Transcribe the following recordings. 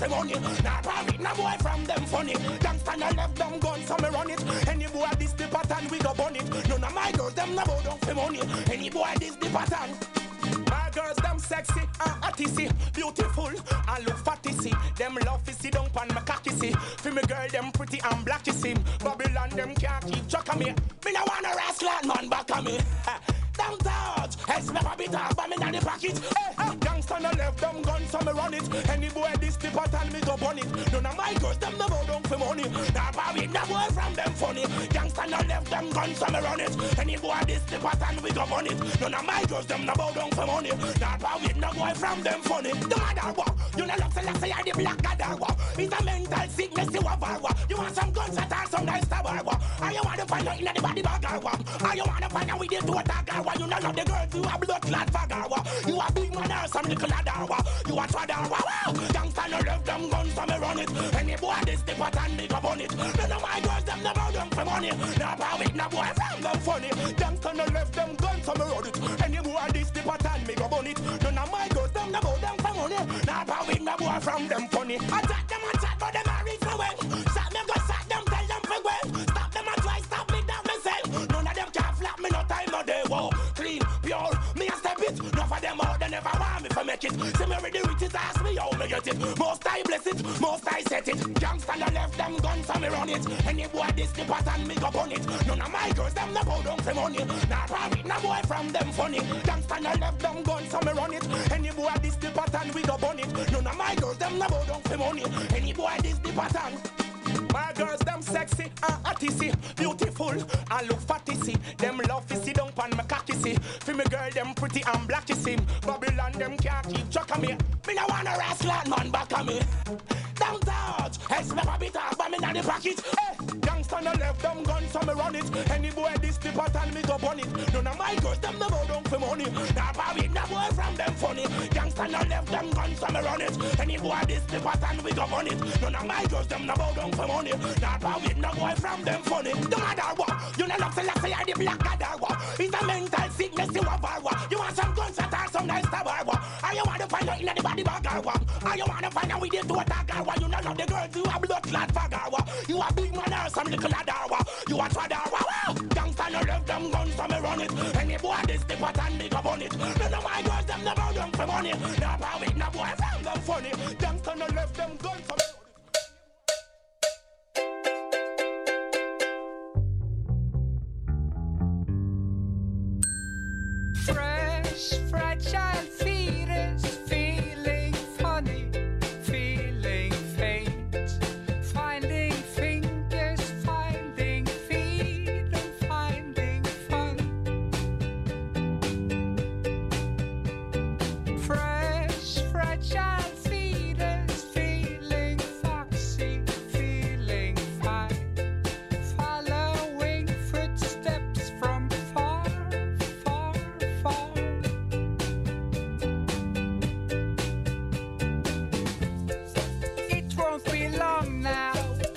for money. Nah, probably no boy from them funny. Gangsta no left them gun, so me run it. Any boy this the pattern, we go bun it. None of my girls, them no bow down for money. Any boy this the pattern. My girls, them sexy and hotty, beautiful and look fatty, see. Them love to see down pan my cocky, see. For me girl, them pretty and blacky, see. Babylon, them can't keep track of me. Me no wanna rascal man back of me. Don't touch, it's never be talk, but me not the pocket. Gangsta no left them guns, so me run it. Any boy this the pattern, me go bun it. None of my girls, them no bow down for money. Nah, probably no boy from them funny. Gangsta no left them guns, so me run it. Any boy this the pattern, we go bun it. None of my girls, them no bow down for money. Nah, probably no boy from them funny. The mother war, you know look say I the black god war. It's a mental sickness you have war. You want some guns that are some nice war. Or you want to find out in the body bag war. Or you want to find out with the two attack. You know love the girls, you a blood clot fagger. You a big man or some little ladder. You a twadder. Gangsta no left them guns, so me run it. Any boy this the pattern, me go bun it. None of my girls, them never done for money. Nah, probably no boy from them funny. Gangsta no left them guns, so me run it. Any boy this the pattern, me go bun it. None of my girls, them never done for money. Nah, probably no boy from them funny. Attack them, but them are rich for well. Shot them, go shot them, tell them for well. Stop them and try, stop me down myself. None of them can flap me, no time, no day. Whoa, clean, pure, me a step it. None of them out, they never want me to make it. See me with the riches, ask me how me get it. Most I bless it, most I set it. Gangsta no left them guns, so me run it. Any boy this the pattern, me go bun it. None of my girls, them no bow down for money. Nah, probably no boy from them funny. Gangsta no left them guns, so me run it. Any boy this the pattern, we go bun it. None of my girls, them no bow down for money. Any boy this the pattern. My girls, them sexy and hotty, see. Beautiful and look fatty, see. Them love to see down pan my cocky, see. For me girl, them pretty and blacky, see. Babylon, them can't keep track of me. Me no wanna rascal man back of me. Don't touch, it's never be talk, but me not the pocket. Gangsta no left them guns, so me run it. Any boy this the pattern, me go bun it. None of my girls, them no bow down for money. Nah, probably no boy from them funny. Gangsta no left them guns, so me run it. Any boy this the pattern, we go bun it. None of my girls, them no bow down for money. Nah, probably no boy from them funny. The mother war, you know look say I the black god war. It's a mental sickness you have war. You want some guns that are some nice war. Or you want to find out in the body bag war. Or you want to find out with the two attack war. You know love the girls, you a blood clot fagger war. You a big man or some little ladder war. You a twadder war. Gangsta no left them guns, so me run it. Any boy this the pattern, me go bun it. None of my girls, them never done for money. Nah, probably no boy from them funny. Gangsta no left them guns, so me fresh, fragile fetus, feeling funny, feeling faint, finding fingers, finding feet, and finding fun. Fresh, fragile fetus, feeling foxy, feeling fine, following footsteps from far, far, far. It won't be long now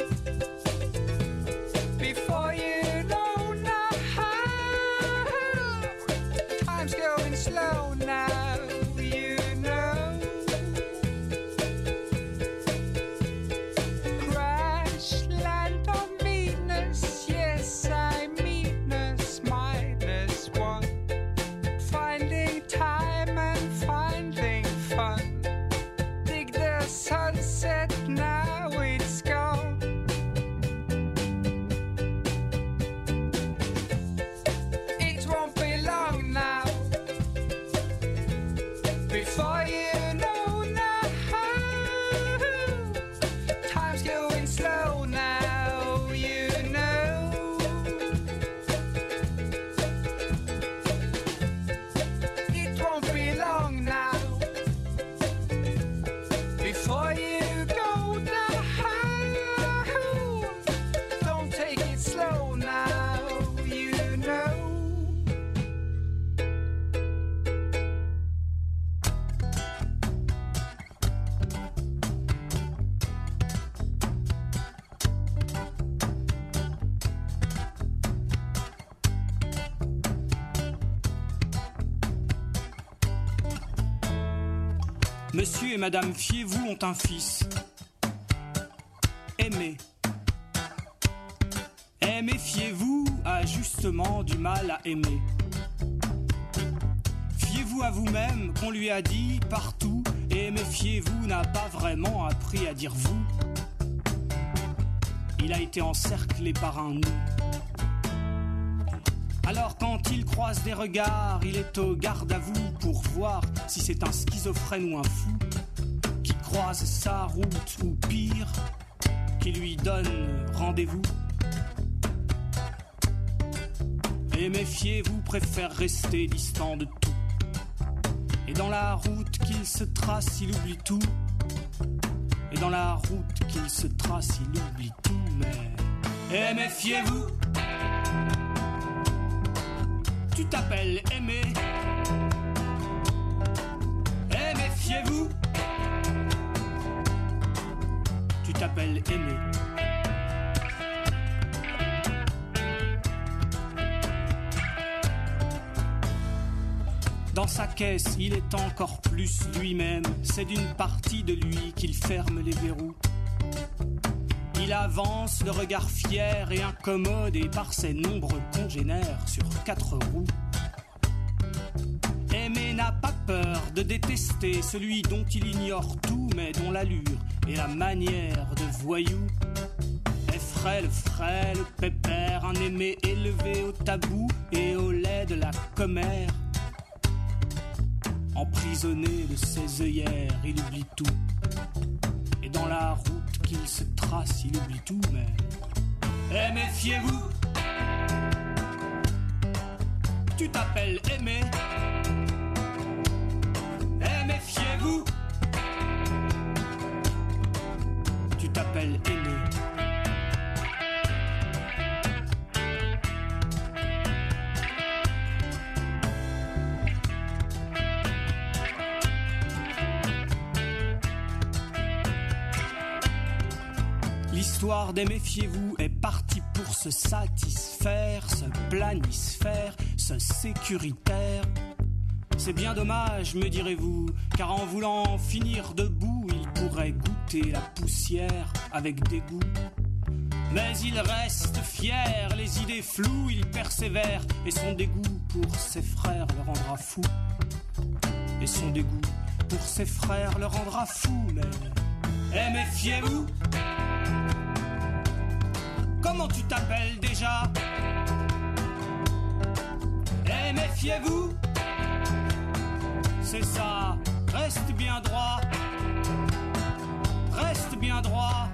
before you know now. Time's going slow now, you know. Crash land on Venus, yes, I'm Venus minus one. Finding time and finding fun. Dig the sunset, now it's gone. It won't be long now before you know now. Time's going slow now, you know. It won't be long now before you go now. Don't take it slow now, you know. Monsieur et Madame Fiez-vous ont un fils. aimer. Et méfiez-vous a justement du mal à aimer. Fiez-vous à vous-même qu'on lui a dit partout, et méfiez-vous n'a pas vraiment appris à dire vous. Il a été encerclé par un nous. Alors quand il croise des regards, il est au garde à vous pour voir si c'est un schizophrène ou un fou qui croise sa route ou pire, qui lui donne rendez-vous. Et méfiez-vous préfère rester distant de tout. Et dans la route qu'il se trace, il oublie tout. Et dans la route qu'il se trace, il oublie tout, mais... Et méfiez-vous. Tu t'appelles Aimé. Et méfiez-vous. Tu t'appelles Aimé. Dans sa caisse, il est encore plus lui-même. C'est d'une partie de lui qu'il ferme les verrous. Il avance, le regard fier et incommodé par ses nombreux congénères sur 4 roues. Aimé n'a pas peur de détester celui dont il ignore tout, mais dont l'allure et la manière de voyou est frêle, pépère, un aimé élevé au tabou et au lait de la commère. Emprisonné de ses œillères, il oublie tout. Et dans la route qu'il se trace, il oublie tout, mais... Et méfiez-vous. Tu t'appelles Aimé. Et méfiez-vous. Tu t'appelles Aimé. L'histoire des méfiez-vous est partie pour se satisfaire, se planisphère, se sécuritaire. C'est bien dommage, me direz-vous, car en voulant finir debout, il pourrait goûter la poussière avec dégoût. Mais il reste fier, les idées floues, il persévère, et son dégoût pour ses frères le rendra fou. Et son dégoût pour ses frères le rendra fou, mais... Et méfiez-vous. Comment tu t'appelles déjà? Et méfiez-vous. C'est ça, reste bien droit. Reste bien droit.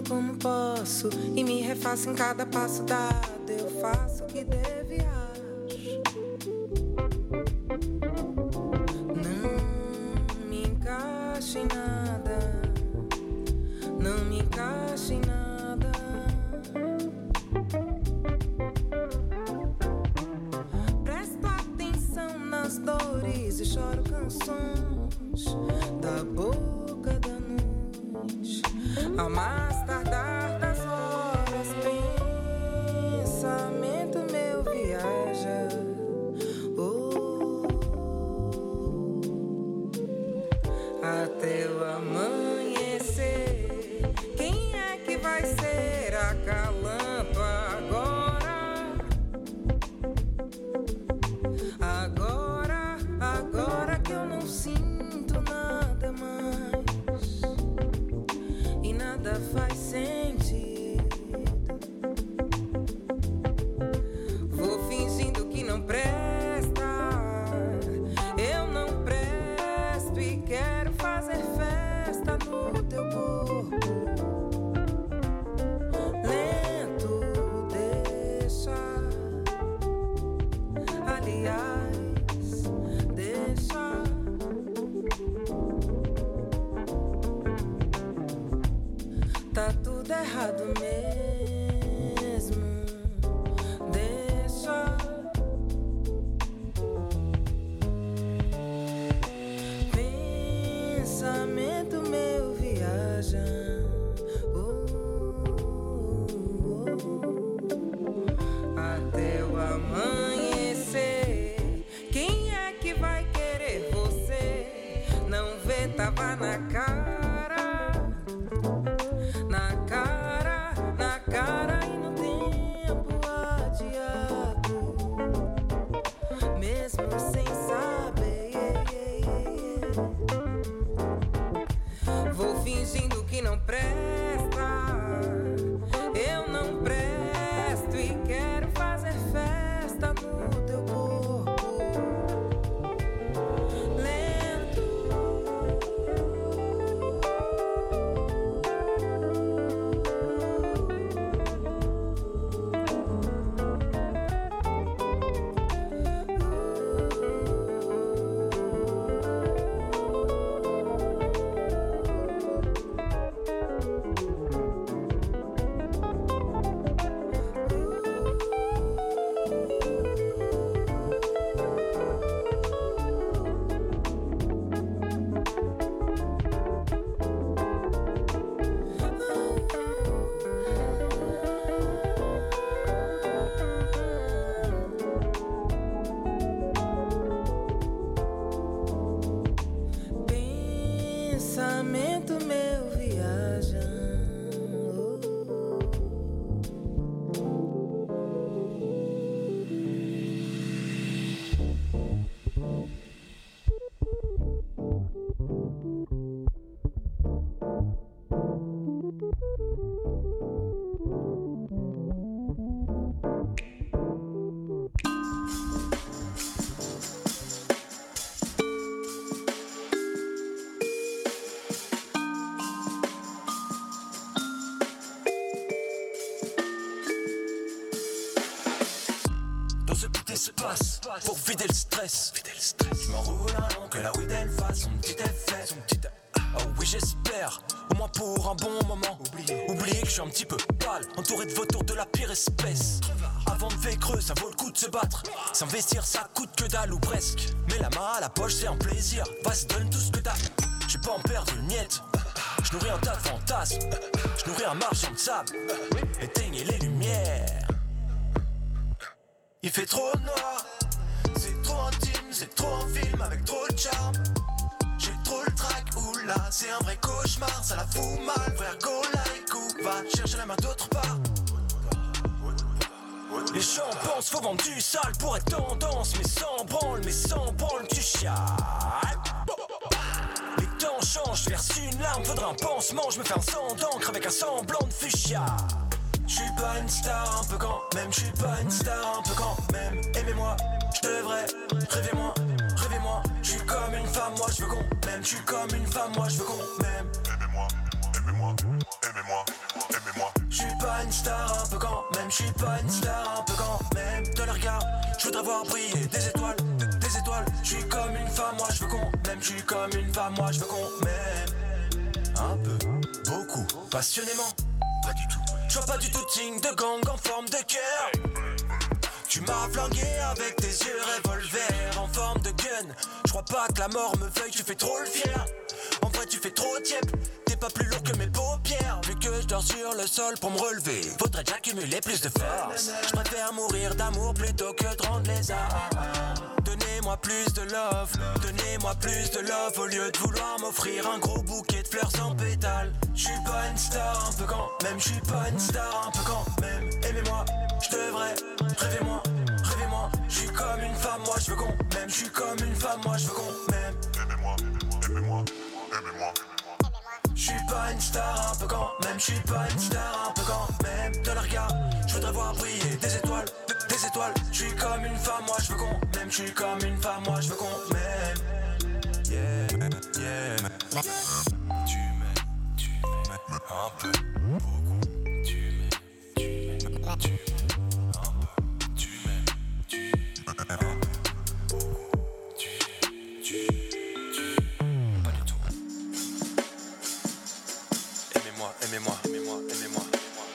como posso e me refaço em cada passo dado. Eu faço o que deve, acho. Não me encaixo em nada. Não me encaixo em nada. Presto atenção nas dores e choro canções da boca da noite. Ao mais tardar das horas, pensamento meu viaja. Oh, até o amanhecer. Quem é que vai ser a calamba agora? Agora que eu não sinto nada mais e nada faz sentido. Vou fingindo que não presta. Eu não presto e quero fazer festa no teu corpo. Lento, deixa. Aliás, deixa. Tá tudo errado mesmo. Deixa. Pensamento meu viaja. Até o amanhecer. Quem é que vai querer você? Não vê, tava na cara. Na cara e no tempo adiado. Mesmo sem saber. Vou fingindo que não presta. Eu não presto e quero fazer festa no teu corpo. Lento. Pensamento meu viaja. Dans ce petit espace, pour vider le stress. Je m'enroule un long que la weed elle fasse son petit effet. Oh oui j'espère, au moins pour un bon moment. Oubliez que je suis un petit peu pâle, entouré de vautours de la pire espèce. Avant de creux, ça vaut le coup de se battre. S'investir ça coûte que dalle ou presque. Mais la main à la poche c'est un plaisir. Vas-y donne tout ce que t'as. J'ai pas en perdre une miette. Je nourris un tas de fantasmes. Je nourris un marchand de sable. Éteignez les lumières. Il fait trop noir, c'est trop intime, c'est trop un film avec trop de charme. J'ai trop le track, oula, c'est un vrai cauchemar, ça la fout mal, frère, go like ou va chercher la main d'autre part. Les gens pensent faut vendre du sale pour être tendance, mais sans branle tu chiales. Les temps changent, verse une larme, faudra un pansement, je me fais un sang d'encre avec un semblant de fuchsia. J'suis pas une star un peu quand même, j'suis pas une star un peu quand même. Aimez-moi, j'devrais, rêvez-moi, j'suis comme une femme, moi j'veux qu'on m'aime. J'suis comme une femme, moi j'veux qu'on m'aime. Aimez-moi, aimez-moi, aimez-moi. J'suis pas une star un peu quand même, j'suis pas une star un peu quand même. De leur regard, j'voudrais voir briller des étoiles, des étoiles. J'suis comme une femme, moi j'veux qu'on m'aime. J'suis comme une femme, moi j'veux qu'on m'aime. Un peu, beaucoup, passionnément, pas du tout. J'vois pas du tout de signe de gang en forme de cœur. Tu m'as flanqué avec tes yeux revolver en forme de gun. J'crois pas que la mort me veuille, tu fais trop le fier. En vrai tu fais trop tiep, t'es pas plus lourd que mes paupières. Vu que je dors sur le sol pour me relever, faudrait déjà accumuler plus de force. Je préfère mourir d'amour plutôt que de rendre les armes. Donnez-moi plus de love, donnez-moi plus de love. Au lieu de vouloir m'offrir un gros bouquet de fleurs sans pétales. J'suis pas une star un peu quand même, j'suis pas une star un peu quand même. Aimez-moi, j'devrais, rêvez-moi, rêvez-moi. J'suis comme une femme, moi j'veux qu'on m'aime. J'suis comme une femme, moi j'veux qu'on m'aime. Aimez-moi, aimez-moi, aimez-moi. J'suis pas une star un peu quand même, j'suis pas une star un peu quand même. De leur regard, j'voudrais voir briller des étoiles, des étoiles. J'suis comme une femme, moi j'veux qu'on m'aime. J'suis comme une femme, moi j'veux qu'on m'aime. Yeah, yeah. Tu m'aimes un peu, beaucoup. Tu m'aimes un peu, tu m'aimes un peu, beaucoup. Pas du tout. Aimez-moi, aimez-moi, aimez-moi, aimez-moi.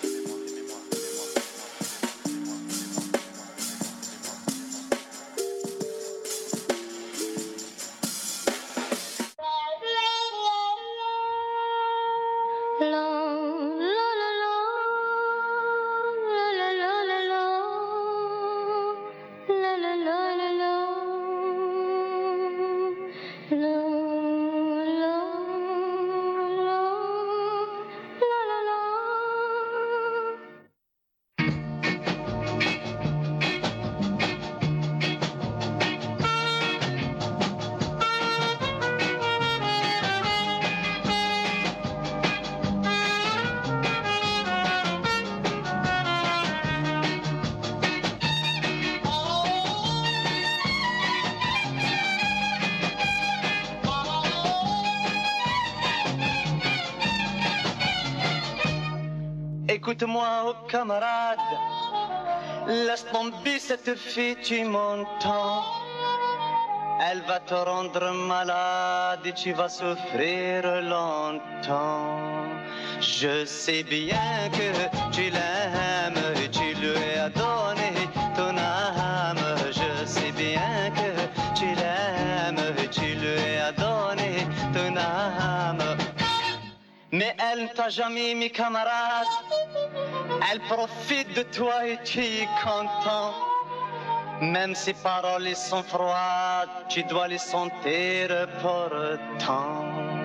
Écoute-moi, oh camarade, laisse tomber cette fille, tu m'entends. Elle va te rendre malade et tu vas souffrir longtemps. Je sais bien que tu l'aimes et tu lui as donné ton âme. Je sais bien que tu l'aimes et tu lui as donné ton âme. Mais elle ne t'a jamais mis camarade. Elle profite de toi et tu es content. Même ses paroles sont froides, tu dois les sentir pourtant.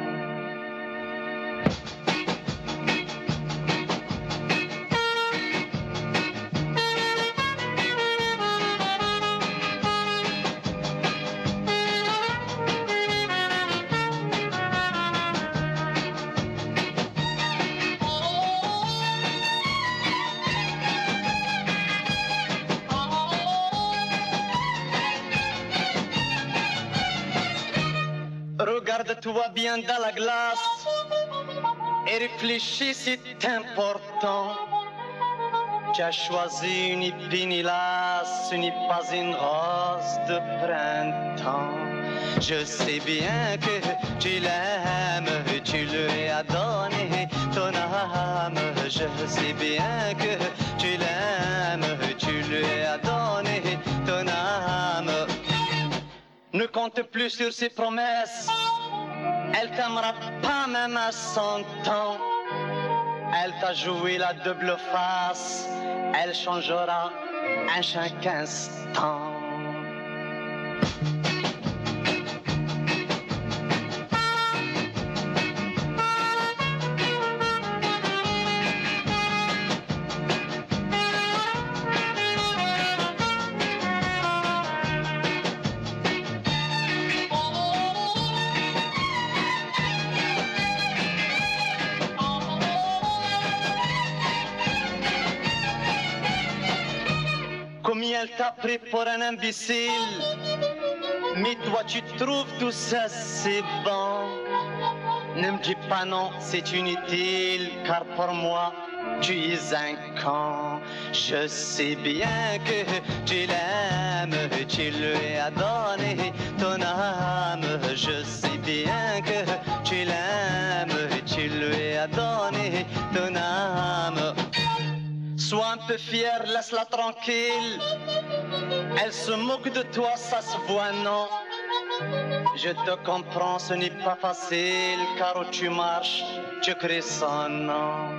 Regarde-toi bien dans la glace et réfléchis, c'est important. Tu as choisi une épine, hélas, ce n'est pas une rose de printemps. Je sais bien que tu l'aimes, tu lui as donné ton âme. Je sais bien que tu l'aimes, tu lui as donné ton âme. Ne compte plus sur ses promesses. Elle t'aimera pas même à 100 ans. Elle t'a joué la double face. Elle changera à chaque instant. Elle t'a pris pour un imbécile, mais toi tu trouves tout ça c'est bon. Ne me dis pas non, c'est inutile, car pour moi, tu es un con. Je sais bien que tu l'aimes, tu lui as donné ton âme. Je sais bien que tu l'aimes, tu lui as donné ton âme. Sois un peu fier, laisse-la tranquille. Elle se moque de toi, ça se voit, non? Je te comprends, ce n'est pas facile, car où tu marches, tu crées son nom.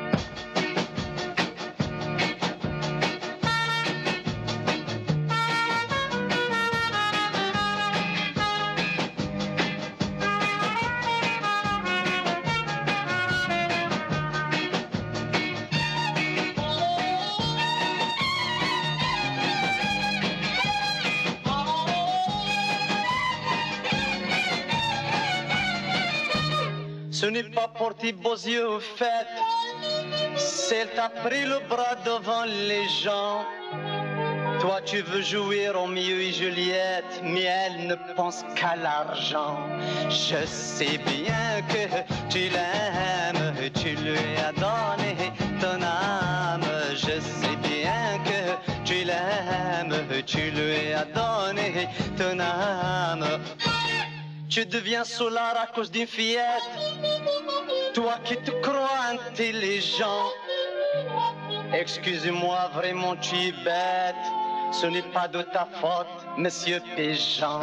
Ce n'est pas pour tes beaux yeux au fait, c'est elle t'a pris le bras devant les gens. Toi tu veux jouer Roméo et Juliette, mais elle ne pense qu'à l'argent. Je sais bien que tu l'aimes, tu lui as donné ton âme. Je sais bien que tu l'aimes, tu lui as donné ton âme. Tu deviens soulard à cause d'une fillette, toi qui te crois intelligent. Excuse-moi, vraiment tu es bête, ce n'est pas de ta faute, monsieur Péjean.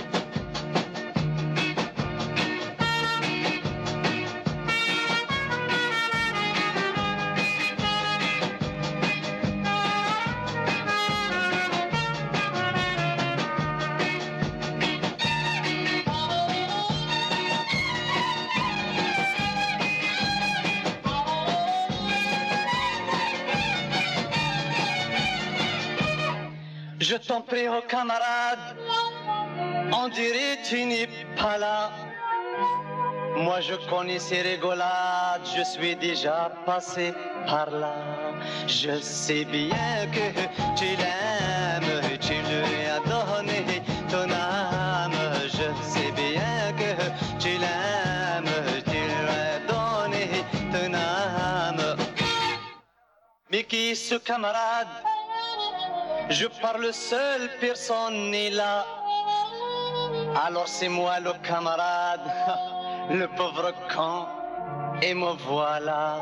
Je t'en prie, oh camarade, on dirait tu n'es pas là. Moi je connais ces rigolades, je suis déjà passé par là. Je sais bien que tu l'aimes, tu lui as donné ton âme. Je sais bien que tu l'aimes, tu lui as donné ton âme. Mais qui est ce camarade? Je parle seul, personne n'est là. Alors c'est moi le camarade, le pauvre con, et me voilà.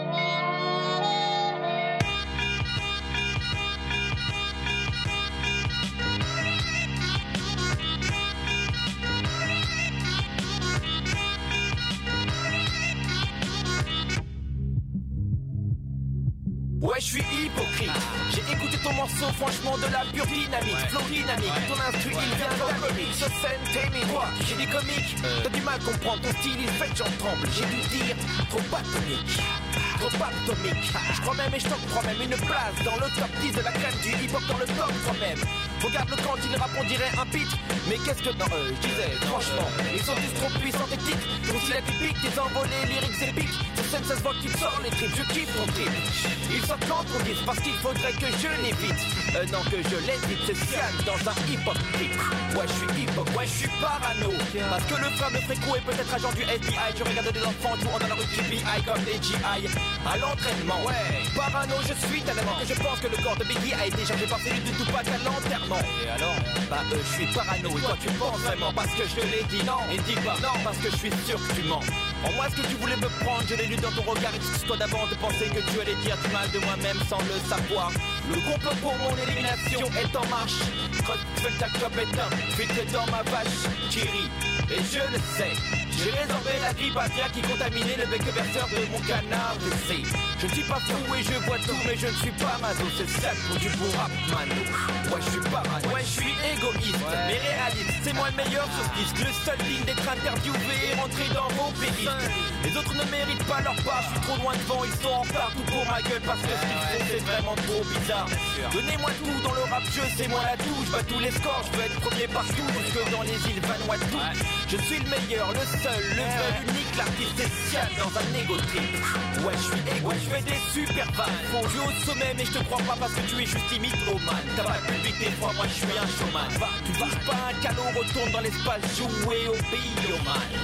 Ouais, je suis hypocrite. J'ai écouté ton morceau, franchement de la pure dynamique. Flow dynamique, ton instru il vient d'Amérique. Ce scène t'aimes quoi? J'ai des comiques, t'as du mal à comprendre, ton style il fait que j'en tremble. J'ai dû dire, trop atomique, trop atomique. Je crois même et je t'en crois même une place dans le top 10 de la crème du hip-hop dans le top 3 même. Regarde le quand il rappe on dirait un beat. Mais qu'est-ce que non, je disais, franchement, ils sont tous trop puissants tes titres. Ton style atypique, tes envolées lyriques épiques. Sur scène ça se voit que tu te sors les tripes, je kiffe ton trip. Ils sortent quand on dit parce qu'il faudrait que je l'évite. Non que je l'évite, c'est Sian dans un hip-hop trip. Ouais je suis hip-hop, ouais je suis parano. Parce que le frère de Fréco est peut-être agent du FBI. Je regarde des enfants jouant dans la rue GBI comme des GI. À l'entraînement, ouais, parano je suis tellement que je pense que le corps de Biggie a été changé par celui de Tupac à l'enterrement. Et alors? Bah je suis parano et toi tu penses vraiment parce que je l'ai dit non. Et dis pas non parce que je suis sûr que tu mens. En moi ce que tu voulais me prendre, je l'ai lu dans ton regard. Excuse-toi d'avant de penser que tu allais dire du mal de moi-même sans le savoir. Le complot pour mon élimination est en marche. Creuse, fais ta clope éteint, filtre dans ma vache qui rit. Et je le sais, j'ai résorbé la grippe aviaire qui contaminait le bec verseur de mon canard, je sais. Je ne suis pas fou et je vois tout, mais je ne suis pas maso. C'est ça pour du beau rap, mano. Ouais, je suis pas mal, ouais, je suis égoïste, mais réaliste. C'est moi le meilleur sur ce disque. Le seul digne d'être interviewé et rentré dans vos playlists. Les autres ne méritent pas leur part, je suis trop loin devant, ils sont en retard. Tout pour ma gueule parce que ce qu'ils font c'est vraiment trop bizarre. Donnez-moi tout dans le rap jeu, c'est moi la touche. Bats tous les scores, je veux être premier partout. Jusque dans les îles Vanuatu. Je suis le meilleur, le seul, le vrai, l'unique, l'artiste est Sian dans un égo trip. Ouais, je suis égo, je fais des super vannes. Bon, je suis au sommet, mais je te crois pas parce que tu es juste limite au man. T'as pas le public des fois, moi je suis un showman. Tu touches pas un calot, retourne dans l'espace, jouer au bioman.